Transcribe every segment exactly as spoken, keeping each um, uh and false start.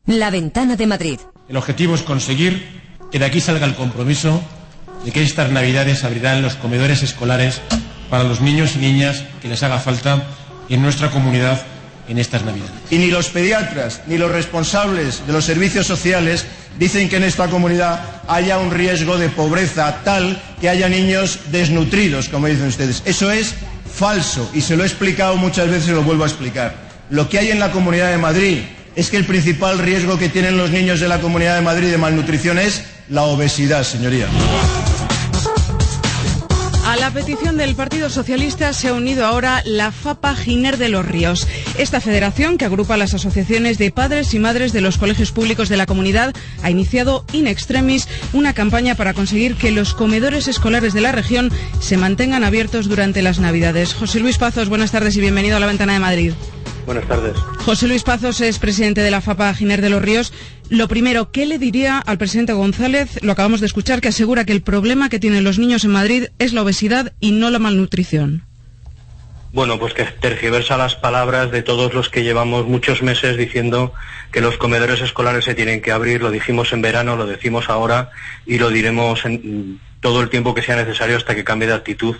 La Ventana de Madrid. El objetivo es conseguir que de aquí salga el compromiso de que estas Navidades abrirán los comedores escolares para los niños y niñas que les haga falta en nuestra comunidad en estas Navidades. Y ni los pediatras ni los responsables de los servicios sociales dicen que en esta comunidad haya un riesgo de pobreza tal que haya niños desnutridos, como dicen ustedes. Eso es falso y se lo he explicado muchas veces y lo vuelvo a explicar. Lo que hay en la Comunidad de Madrid es que el principal riesgo que tienen los niños de la Comunidad de Madrid de malnutrición es la obesidad, señoría. A la petición del Partido Socialista se ha unido ahora la FAPA Giner de los Ríos. Esta federación, que agrupa las asociaciones de padres y madres de los colegios públicos de la comunidad, ha iniciado in extremis una campaña para conseguir que los comedores escolares de la región se mantengan abiertos durante las Navidades. José Luis Pazos, buenas tardes y bienvenido a La Ventana de Madrid. Buenas tardes. José Luis Pazos es presidente de la FAPA Giner de los Ríos. Lo primero, ¿qué le diría al presidente González? Lo acabamos de escuchar, que asegura que el problema que tienen los niños en Madrid es la obesidad y no la malnutrición. Bueno, pues que tergiversa las palabras de todos los que llevamos muchos meses diciendo que los comedores escolares se tienen que abrir. Lo dijimos en verano, lo decimos ahora y lo diremos en todo el tiempo que sea necesario hasta que cambie de actitud,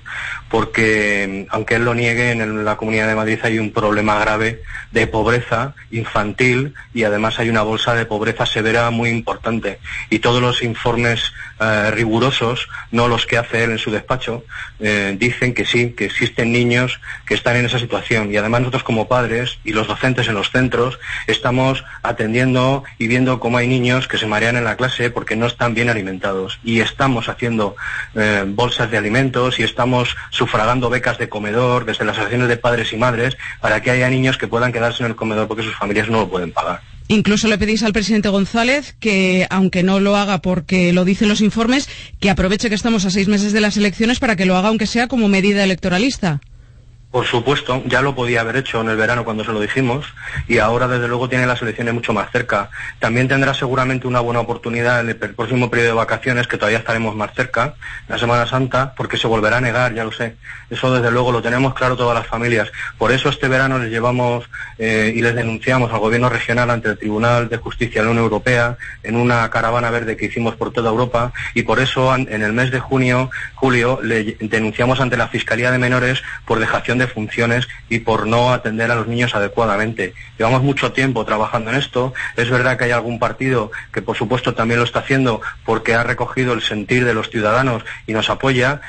porque aunque él lo niegue, en la Comunidad de Madrid hay un problema grave de pobreza infantil y además hay una bolsa de pobreza severa muy importante, y todos los informes eh, rigurosos, no los que hace él en su despacho, eh, dicen que sí, que existen niños que están en esa situación, y además nosotros como padres y los docentes en los centros estamos atendiendo y viendo cómo hay niños que se marean en la clase porque no están bien alimentados, y estamos haciendo Eh, bolsas de alimentos y estamos sufragando becas de comedor desde las asociaciones de padres y madres para que haya niños que puedan quedarse en el comedor porque sus familias no lo pueden pagar. Incluso le pedís al presidente González que, aunque no lo haga porque lo dicen los informes, que aproveche que estamos a seis meses de las elecciones para que lo haga aunque sea como medida electoralista. Por supuesto, ya lo podía haber hecho en el verano cuando se lo dijimos, y ahora desde luego tiene las elecciones mucho más cerca. También tendrá seguramente una buena oportunidad en el próximo periodo de vacaciones, que todavía estaremos más cerca, la Semana Santa, porque se volverá a negar, ya lo sé. Eso desde luego lo tenemos claro todas las familias. Por eso este verano les llevamos eh, y les denunciamos al gobierno regional ante el Tribunal de Justicia de la Unión Europea en una caravana verde que hicimos por toda Europa, y por eso en el mes de junio, julio, le denunciamos ante la Fiscalía de Menores por dejación de funciones y por no atender a los niños adecuadamente. Llevamos mucho tiempo trabajando en esto. Es verdad que hay algún partido que por supuesto también lo está haciendo porque ha recogido el sentir de los ciudadanos y nos apoya,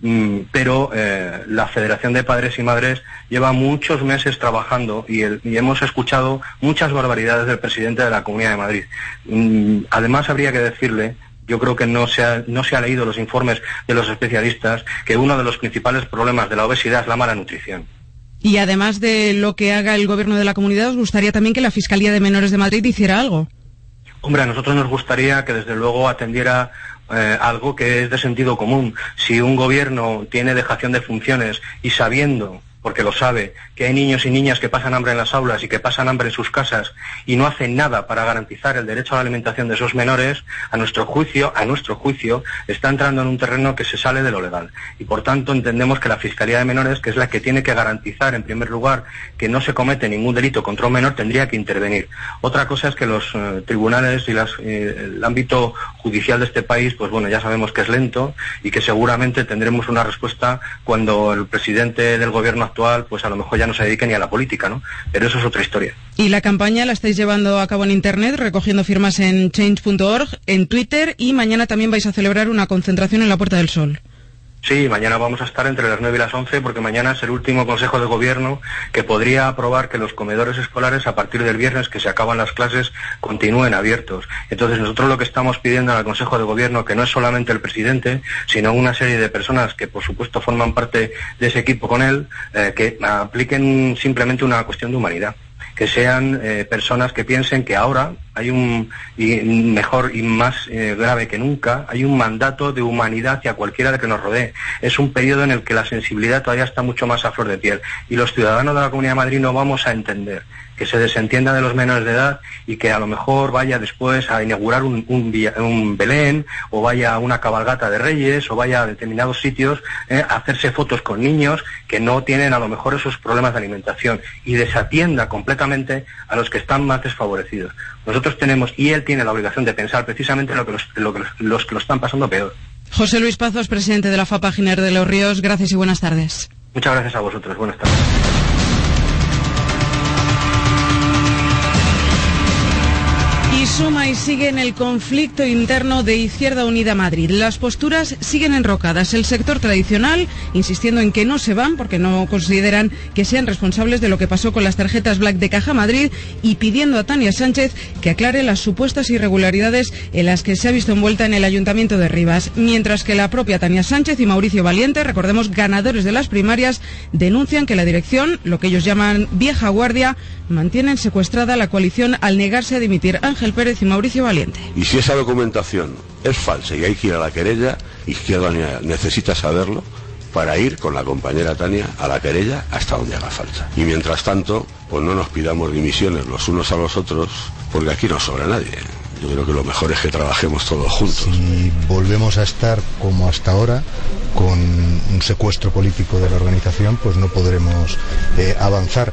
pero eh, la Federación de Padres y Madres lleva muchos meses trabajando y, el, y hemos escuchado muchas barbaridades del presidente de la Comunidad de Madrid. Además habría que decirle, yo creo que no se, ha, no se ha leído los informes de los especialistas, que uno de los principales problemas de la obesidad es la mala nutrición. Y además de lo que haga el gobierno de la comunidad, ¿os gustaría también que la Fiscalía de Menores de Madrid hiciera algo? Hombre, a nosotros nos gustaría que desde luego atendiera eh, algo que es de sentido común. Si un gobierno tiene dejación de funciones y sabiendo, porque lo sabe, que hay niños y niñas que pasan hambre en las aulas y que pasan hambre en sus casas y no hacen nada para garantizar el derecho a la alimentación de esos menores, a nuestro juicio, a nuestro juicio, está entrando en un terreno que se sale de lo legal. Y por tanto entendemos que la Fiscalía de Menores, que es la que tiene que garantizar en primer lugar que no se comete ningún delito contra un menor, tendría que intervenir. Otra cosa es que los eh, tribunales y las, eh, el ámbito judicial de este país, pues bueno, ya sabemos que es lento y que seguramente tendremos una respuesta cuando el presidente del gobierno actual, pues a lo mejor ya no se dedique ni a la política, ¿no? Pero eso es otra historia. Y la campaña la estáis llevando a cabo en Internet, recogiendo firmas en change punto org, en Twitter, y mañana también vais a celebrar una concentración en la Puerta del Sol. Sí, mañana vamos a estar entre las nueve y las once, porque mañana es el último Consejo de Gobierno que podría aprobar que los comedores escolares, a partir del viernes que se acaban las clases, continúen abiertos. Entonces nosotros lo que estamos pidiendo al Consejo de Gobierno, que no es solamente el presidente, sino una serie de personas que por supuesto forman parte de ese equipo con él, eh, que apliquen simplemente una cuestión de humanidad. Que sean eh, personas que piensen que ahora hay un, y mejor y más eh, grave que nunca, hay un mandato de humanidad hacia cualquiera de que nos rodee. Es un periodo en el que la sensibilidad todavía está mucho más a flor de piel, y los ciudadanos de la Comunidad de Madrid no vamos a entender que se desentienda de los menores de edad y que a lo mejor vaya después a inaugurar un, un, un Belén, o vaya a una cabalgata de Reyes, o vaya a determinados sitios eh, a hacerse fotos con niños que no tienen a lo mejor esos problemas de alimentación, y desatienda completamente a los que están más desfavorecidos. Nosotros tenemos, y él tiene la obligación de pensar precisamente en lo que los, lo que los, los que lo están pasando peor. José Luis Pazos, presidente de la FAPA Giner de los Ríos, gracias y buenas tardes. Muchas gracias a vosotros, buenas tardes. Y suma y sigue en el conflicto interno de Izquierda Unida Madrid. Las posturas siguen enrocadas. El sector tradicional insistiendo en que no se van porque no consideran que sean responsables de lo que pasó con las tarjetas Black de Caja Madrid, y pidiendo a Tania Sánchez que aclare las supuestas irregularidades en las que se ha visto envuelta en el Ayuntamiento de Rivas. Mientras que la propia Tania Sánchez y Mauricio Valiente, recordemos ganadores de las primarias, denuncian que la dirección, lo que ellos llaman vieja guardia, mantienen secuestrada la coalición al negarse a dimitir Ángel Pérez y Mauricio Valiente. Y si esa documentación es falsa y hay que ir a la querella, Izquierda Unida necesita saberlo para ir con la compañera Tania a la querella hasta donde haga falta. Y mientras tanto, pues no nos pidamos dimisiones los unos a los otros, porque aquí no sobra nadie. Yo creo que lo mejor es que trabajemos todos juntos. Si volvemos a estar como hasta ahora, con un secuestro político de la organización, pues no podremos eh, avanzar.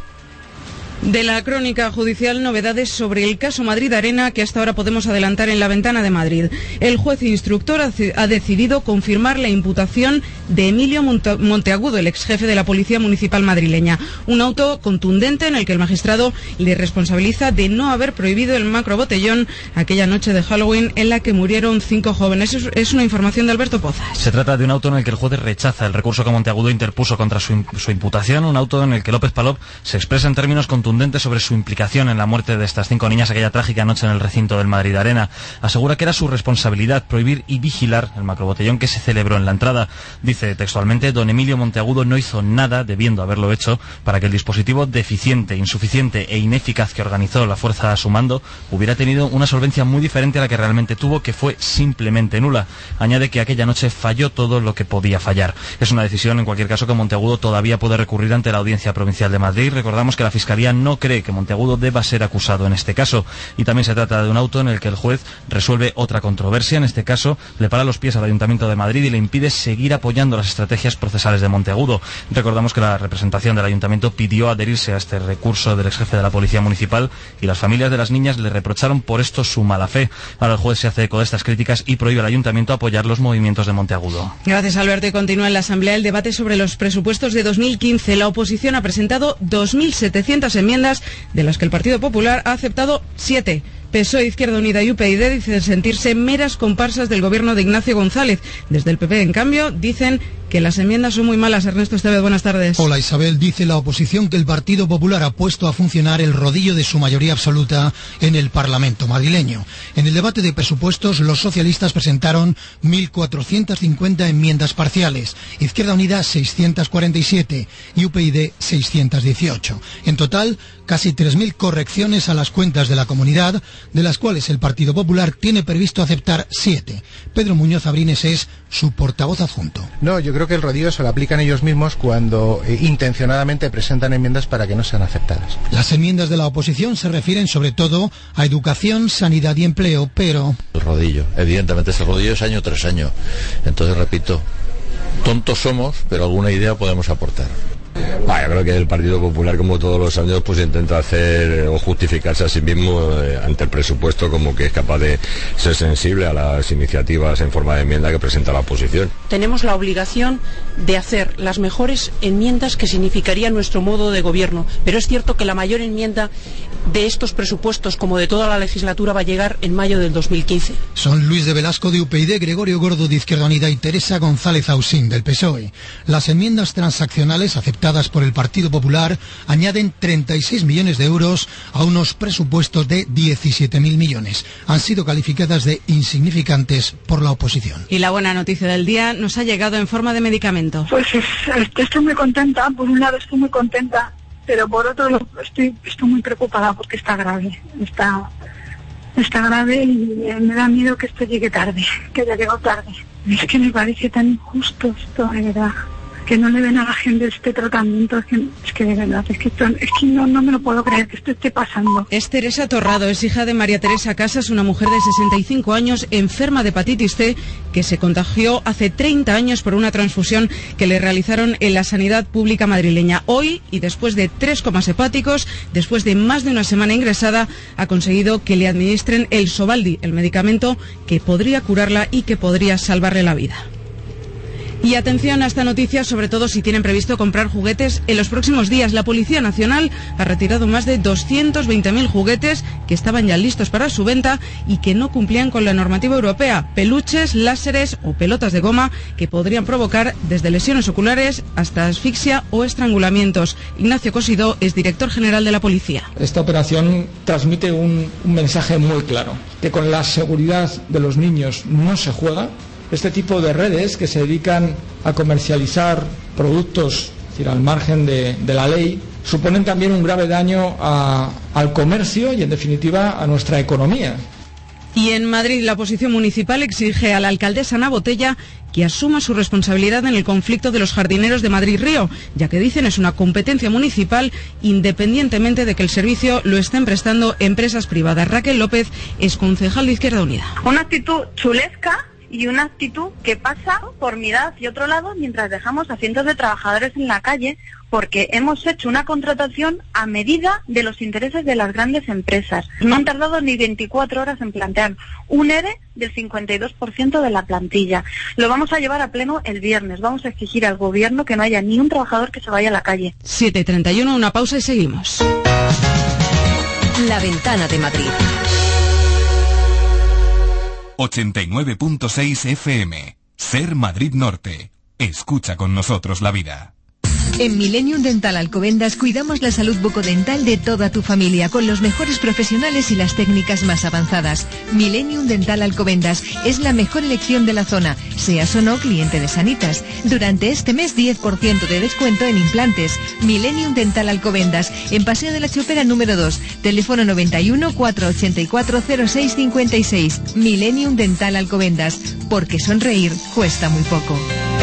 De la crónica judicial, novedades sobre el caso Madrid Arena que hasta ahora podemos adelantar en La Ventana de Madrid. El juez instructor ha decidido confirmar la imputación de Emilio Monteagudo, el exjefe de la Policía Municipal madrileña. Un auto contundente en el que el magistrado le responsabiliza de no haber prohibido el macrobotellón aquella noche de Halloween en la que murieron cinco jóvenes. Es una información de Alberto Pozas. Se trata de un auto en el que el juez rechaza el recurso que Monteagudo interpuso contra su, su imputación, un auto en el que López Palop se expresa en términos contundentes sobre su implicación en la muerte de estas cinco niñas aquella trágica noche en el recinto del Madrid Arena. Asegura que era su responsabilidad prohibir y vigilar el macrobotellón que se celebró en la entrada. Dice textualmente: don Emilio Monteagudo no hizo nada, debiendo haberlo hecho, para que el dispositivo deficiente, insuficiente e ineficaz que organizó la fuerza a su mando hubiera tenido una solvencia muy diferente a la que realmente tuvo, que fue simplemente nula. Añade que aquella noche falló todo lo que podía fallar. Es una decisión, en cualquier caso, que Monteagudo todavía puede recurrir ante la Audiencia Provincial de Madrid. Recordamos que la Fiscalía no cree que Monteagudo deba ser acusado en este caso, y también se trata de un auto en el que el juez resuelve otra controversia. En este caso le para los pies al Ayuntamiento de Madrid y le impide seguir apoyando las estrategias procesales de Monteagudo. Recordamos que la representación del Ayuntamiento pidió adherirse a este recurso del exjefe de la Policía Municipal y las familias de las niñas le reprocharon por esto su mala fe. Ahora el juez se hace eco de estas críticas y prohíbe al Ayuntamiento apoyar los movimientos de Monteagudo. Gracias, Alberto. Y continúa en la Asamblea el debate sobre los presupuestos de dos mil quince. La oposición ha presentado dos mil setecientas enmiendas, de las que el Partido Popular ha aceptado siete. P S O E, Izquierda Unida y U P YD dicen sentirse meras comparsas del gobierno de Ignacio González. Desde el P P, en cambio, dicen que las enmiendas son muy malas. Ernesto Estevez, buenas tardes. Hola, Isabel. Dice la oposición que el Partido Popular ha puesto a funcionar el rodillo de su mayoría absoluta en el Parlamento madrileño. En el debate de presupuestos, los socialistas presentaron mil cuatrocientas cincuenta enmiendas parciales, Izquierda Unida seiscientas cuarenta y siete y U P YD seiscientas dieciocho. En total, casi tres mil correcciones a las cuentas de la comunidad, de las cuales el Partido Popular tiene previsto aceptar siete. Pedro Muñoz Abrines es su portavoz adjunto. No, yo creo que el rodillo se lo aplican ellos mismos cuando eh, intencionadamente presentan enmiendas para que no sean aceptadas. Las enmiendas de la oposición se refieren sobre todo a educación, sanidad y empleo, pero... El rodillo, evidentemente, este rodillo es año tras año. Entonces, repito, tontos somos, pero alguna idea podemos aportar. Ah, yo creo que el Partido Popular, como todos los años, pues intenta hacer o justificarse a sí mismo eh, ante el presupuesto, como que es capaz de ser sensible a las iniciativas en forma de enmienda que presenta la oposición. Tenemos la obligación de hacer las mejores enmiendas que significaría nuestro modo de gobierno, pero es cierto que la mayor enmienda de estos presupuestos, como de toda la legislatura, va a llegar en mayo del dos mil quince. Son Luis de Velasco de U P YD, Gregorio Gordo de Izquierda Unida y Teresa González Ausín del P S O E. Las enmiendas transaccionales aceptadas por el Partido Popular añaden treinta y seis millones de euros a unos presupuestos de diecisiete mil millones. Han sido calificadas de insignificantes por la oposición. Y la buena noticia del día nos ha llegado en forma de medicamento. Pues es, estoy muy contenta. Por un lado estoy muy contenta, pero por otro estoy, estoy muy preocupada porque está grave. Está, está grave y me da miedo que esto llegue tarde, que haya llegado tarde. Es que me parece tan injusto esto, de verdad. que no le den a la gente este tratamiento. Es que, es que de verdad, es que, esto, es que no, no me lo puedo creer que esto esté pasando. Es Teresa Torrado, es hija de María Teresa Casas, una mujer de sesenta y cinco años enferma de hepatitis C que se contagió hace treinta años por una transfusión que le realizaron en la sanidad pública madrileña. Hoy, y después de tres comas hepáticos, después de más de una semana ingresada, ha conseguido que le administren el Sovaldi, el medicamento que podría curarla y que podría salvarle la vida. Y atención a esta noticia, sobre todo si tienen previsto comprar juguetes en los próximos días. La Policía Nacional ha retirado más de doscientos veinte mil juguetes que estaban ya listos para su venta y que no cumplían con la normativa europea. Peluches, láseres o pelotas de goma que podrían provocar desde lesiones oculares hasta asfixia o estrangulamientos. Ignacio Cosidó es director general de la Policía. Esta operación transmite un, un mensaje muy claro, que con la seguridad de los niños no se juega. Este tipo de redes que se dedican a comercializar productos, es decir, al margen de, de la ley, suponen también un grave daño a, al comercio y, en definitiva, a nuestra economía. Y en Madrid, la oposición municipal exige a la alcaldesa Ana Botella que asuma su responsabilidad en el conflicto de los jardineros de Madrid-Río, ya que dicen es una competencia municipal independientemente de que el servicio lo estén prestando empresas privadas. Raquel López es concejal de Izquierda Unida. Una actitud chulesca y una actitud que pasa por mirar hacia otro lado mientras dejamos a cientos de trabajadores en la calle, porque hemos hecho una contratación a medida de los intereses de las grandes empresas. No han tardado ni veinticuatro horas en plantear un E R E del cincuenta y dos por ciento de la plantilla. Lo vamos a llevar a pleno el viernes. Vamos a exigir al gobierno que no haya ni un trabajador que se vaya a la calle. siete y treinta y uno, una pausa y seguimos. La Ventana de Madrid. ochenta y nueve punto seis F M. Ser Madrid Norte. Escucha con nosotros la vida. En Millennium Dental Alcobendas cuidamos la salud bucodental de toda tu familia con los mejores profesionales y las técnicas más avanzadas. Millennium Dental Alcobendas es la mejor elección de la zona, seas o no cliente de Sanitas. Durante este mes diez por ciento de descuento en implantes. Millennium Dental Alcobendas, en Paseo de la Chopera número dos, teléfono noventa y uno, cuatrocientos ochenta y cuatro, cero seis cincuenta y seis. Millennium Dental Alcobendas, porque sonreír cuesta muy poco.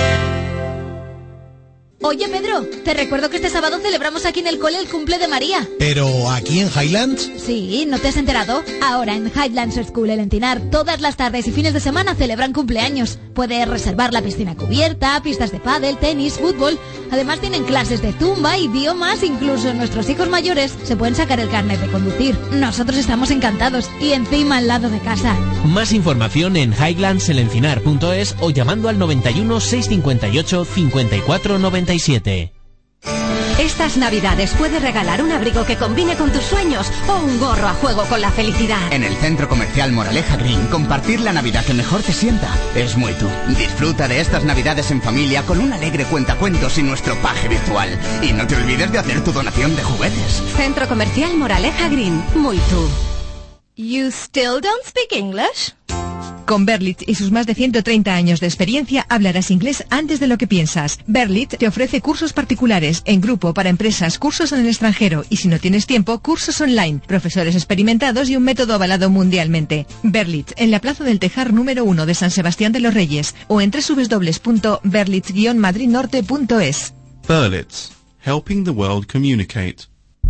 Oye, Pedro, te recuerdo que este sábado celebramos aquí en el cole el cumple de María. ¿Pero aquí en Highlands? Sí, ¿no te has enterado? Ahora en Highlands School El Encinar, todas las tardes y fines de semana celebran cumpleaños. Puedes reservar la piscina cubierta, pistas de pádel, tenis, fútbol. Además tienen clases de zumba, idiomas, incluso nuestros hijos mayores se pueden sacar el carnet de conducir. Nosotros estamos encantados y encima al lado de casa. Más información en highlands el encinar punto es o llamando al noventa y uno, seiscientos cincuenta y ocho, cincuenta y cuatro noventa y siete. Estas navidades puedes regalar un abrigo que combine con tus sueños o un gorro a juego con la felicidad. En el Centro Comercial Moraleja Green, compartir la Navidad que mejor te sienta es muy tú. Disfruta de estas Navidades en familia con un alegre cuentacuentos y nuestro paje virtual. Y no te olvides de hacer tu donación de juguetes. Centro Comercial Moraleja Green, muy tú. You still don't speak English? Con Berlitz y sus más de ciento treinta años de experiencia hablarás inglés antes de lo que piensas. Berlitz te ofrece cursos particulares, en grupo, para empresas, cursos en el extranjero y, si no tienes tiempo, cursos online, profesores experimentados y un método avalado mundialmente. Berlitz, en la Plaza del Tejar número uno de San Sebastián de los Reyes o en doble u doble u doble u punto berlitz guion madrid norte punto es. Berlitz, helping the world communicate.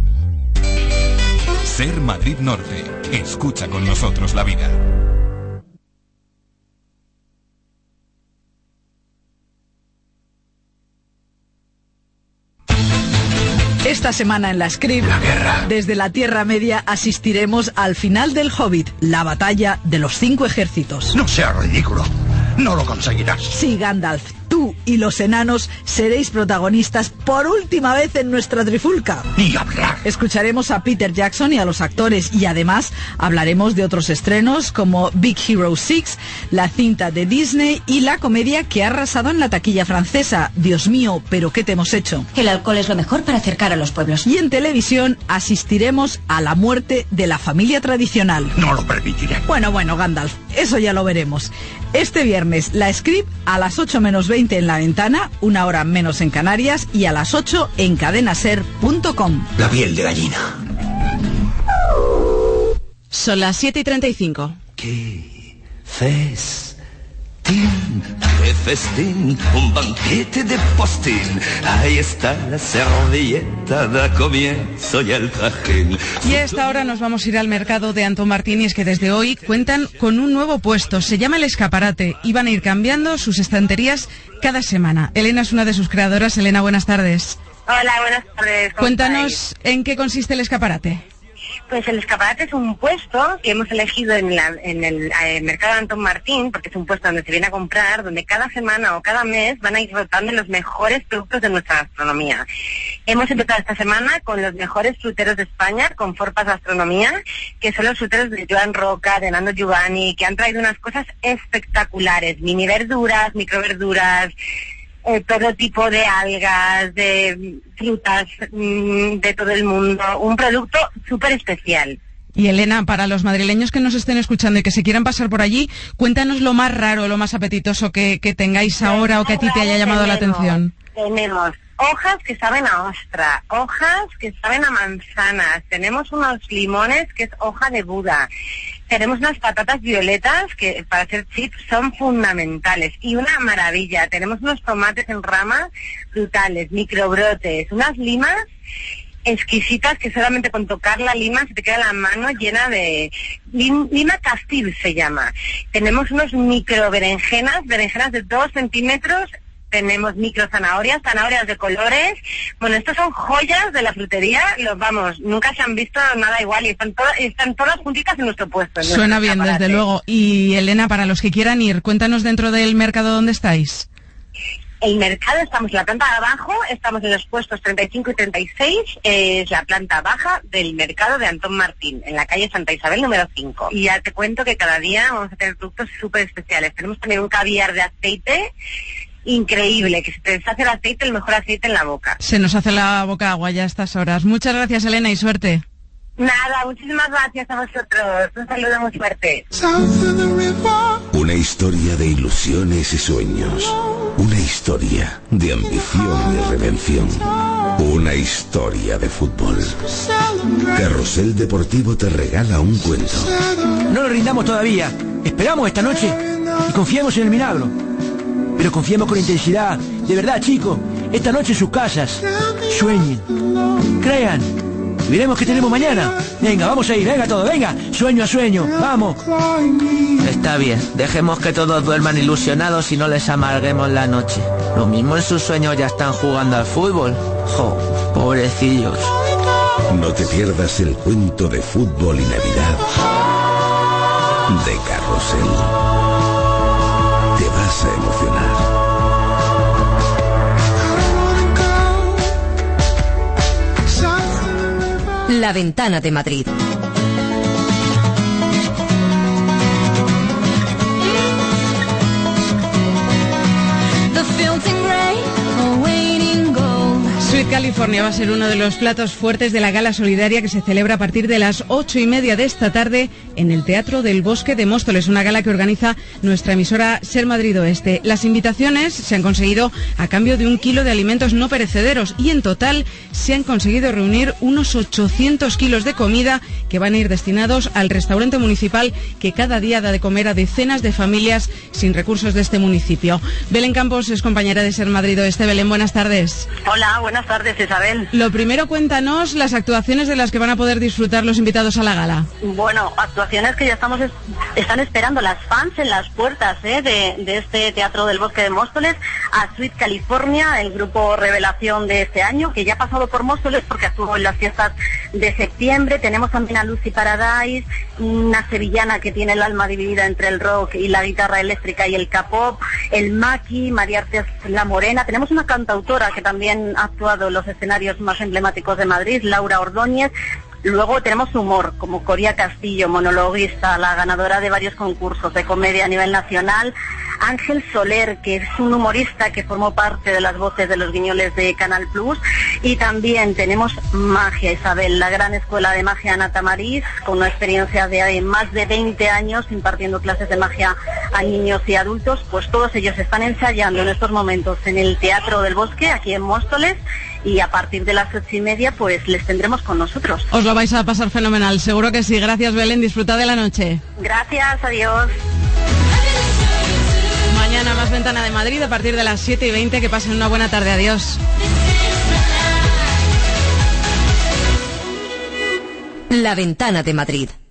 Ser Madrid Norte. Escucha con nosotros la vida. Esta semana en la Script, la guerra. Desde la Tierra Media asistiremos al final del Hobbit, la batalla de los cinco ejércitos. No seas ridículo, no lo conseguirás. Sí, Gandalf, tú y los enanos seréis protagonistas por última vez en nuestra trifulca. Ni hablar. Escucharemos a Peter Jackson y a los actores y además hablaremos de otros estrenos como Big Hero seis, la cinta de Disney y la comedia que ha arrasado en la taquilla francesa. Dios mío, ¿pero qué te hemos hecho? El alcohol es lo mejor para acercar a los pueblos. Y en televisión asistiremos a la muerte de la familia tradicional. No lo permitiré. Bueno, bueno, Gandalf, eso ya lo veremos. Este viernes, la Script a las ocho menos veinte en La Ventana, una hora menos en Canarias, y a las ocho en cadenaser punto com. La piel de gallina. Son las siete y treinta y cinco. ¿Qué? Fes. Tin, qué festín, un banquete de postín. Ahí está la servilleta, da comienzo y el trajín. Y a esta hora nos vamos a ir al mercado de Antón Martín, y es que desde hoy cuentan con un nuevo puesto. Se llama El Escaparate y van a ir cambiando sus estanterías cada semana. Elena es una de sus creadoras. Elena, buenas tardes. Hola, buenas tardes. Cuéntanos en qué consiste El Escaparate. Pues El Escaparate es un puesto que hemos elegido en, la, en el eh, mercado de Antón Martín, porque es un puesto donde se viene a comprar, donde cada semana o cada mes van a ir rotando los mejores productos de nuestra gastronomía. Hemos empezado esta semana con los mejores fruteros de España, con Forpas Gastronomía, que son los fruteros de Joan Roca, de Nando Giovanni, que han traído unas cosas espectaculares, mini verduras, microverduras, Eh, todo tipo de algas, de frutas mmm, de todo el mundo, un producto súper especial. Y Elena, para los madrileños que nos estén escuchando y que se quieran pasar por allí, cuéntanos lo más raro, lo más apetitoso que, que tengáis ahora o que a ti te haya llamado la atención. Tenemos hojas que saben a ostra, hojas que saben a manzanas, tenemos unos limones que es hoja de Buda. Tenemos unas patatas violetas que para hacer chips son fundamentales y una maravilla. Tenemos unos tomates en rama brutales, microbrotes, unas limas exquisitas que solamente con tocar la lima se te queda la mano llena de... Lima Castil se llama. Tenemos unos micro berenjenas, berenjenas de dos centímetros. Tenemos micro zanahorias, zanahorias de colores. Bueno, estos son joyas de la frutería. Los vamos, nunca se han visto nada igual y están todas, están todas juntitas en nuestro puesto. En Suena nuestro bien, escaparate. desde luego. Y Elena, para los que quieran ir, cuéntanos dentro del mercado dónde estáis. El mercado, estamos en la planta de abajo, estamos en los puestos treinta y cinco y treinta y seis, eh, es la planta baja del mercado de Antón Martín, en la calle Santa Isabel número cinco. Y ya te cuento que cada día vamos a tener productos súper especiales. Tenemos también un caviar de aceite increíble, que se te deshace el aceite, el mejor aceite en la boca. Se nos hace la boca agua ya a estas horas. Muchas gracias, Elena, y suerte. Nada, muchísimas gracias a vosotros. Un saludo muy fuerte. Una historia de ilusiones y sueños. Una historia de ambición y redención. Una historia de fútbol. Carrusel Deportivo te regala un cuento. No nos rindamos todavía. Esperamos esta noche y confiemos en el milagro. Pero confiemos con intensidad. De verdad, chicos. Esta noche en sus casas. Sueñen. Crean. Y veremos qué tenemos mañana. Venga, vamos a ir. Venga todo. Venga. Sueño a sueño. Vamos. Está bien. Dejemos que todos duerman ilusionados y no les amarguemos la noche. Lo mismo en sus sueños ya están jugando al fútbol. Jo, pobrecillos. No te pierdas el cuento de fútbol y Navidad de Carrusel. Te vas a emocionar. La Ventana de Madrid. Sweet California va a ser uno de los platos fuertes de la gala solidaria que se celebra a partir de las ocho y media de esta tarde en el Teatro del Bosque de Móstoles, una gala que organiza nuestra emisora Ser Madrid Oeste. Las invitaciones se han conseguido a cambio de un kilo de alimentos no perecederos y en total se han conseguido reunir unos ochocientos kilos de comida que van a ir destinados al restaurante municipal que cada día da de comer a decenas de familias sin recursos de este municipio. Belén Campos es compañera de Ser Madrid Oeste. Belén, buenas tardes. Hola, buenas tardes, Isabel. Lo primero, cuéntanos las actuaciones de las que van a poder disfrutar los invitados a la gala. Bueno, actuaciones que ya estamos es, están esperando las fans en las puertas ¿eh? de, de este Teatro del Bosque de Móstoles, a Sweet California, el grupo revelación de este año, que ya ha pasado por Móstoles porque actuó en las fiestas de septiembre. Tenemos también a Lucy Paradise, una sevillana que tiene el alma dividida entre el rock y la guitarra eléctrica y el K-pop, el Maki, María Artes La Morena. Tenemos una cantautora que también ha actuado en los escenarios más emblemáticos de Madrid, Laura Ordóñez. Luego tenemos humor, como Coria Castillo, monologuista, la ganadora de varios concursos de comedia a nivel nacional. Ángel Soler, que es un humorista que formó parte de las voces de los guiñoles de Canal Plus. Y también tenemos magia, Isabel, la gran escuela de magia Ana Tamariz, con una experiencia de más de veinte años impartiendo clases de magia a niños y adultos. Pues todos ellos están ensayando en estos momentos en el Teatro del Bosque, aquí en Móstoles, y a partir de las ocho y media pues les tendremos con nosotros. Os lo vais a pasar fenomenal, seguro que sí. Gracias, Belén, disfrutad de la noche. Gracias, adiós. Ventana de Madrid a partir de las siete y veinte. Que pasen una buena tarde. Adiós. La Ventana de Madrid.